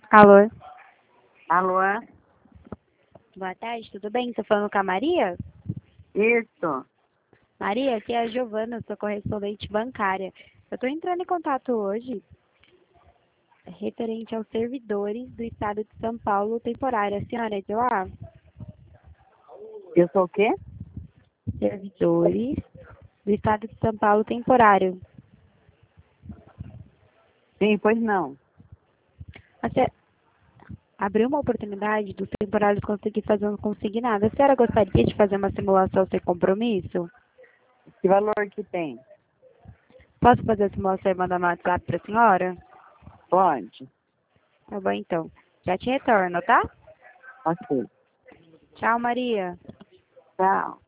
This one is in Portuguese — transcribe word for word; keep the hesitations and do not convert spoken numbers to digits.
Alô? Alô? Boa tarde, tudo bem? Estou falando com a Maria? Isso. Maria, aqui é a Giovana, sou correspondente bancária. Eu estou entrando em contato hoje referente aos servidores do Estado de São Paulo temporário. A senhora é de lá? Eu sou o quê? Servidores do Estado de São Paulo temporário. Sim, pois não. Você abriu uma oportunidade dos temporários conseguir fazer um consignado. A senhora gostaria de fazer uma simulação sem compromisso? Que valor que tem? Posso fazer a simulação e mandar no WhatsApp para a senhora? Pode. Tá bom, então. Já te retorno, tá? Ok. Tchau, Maria. Tchau.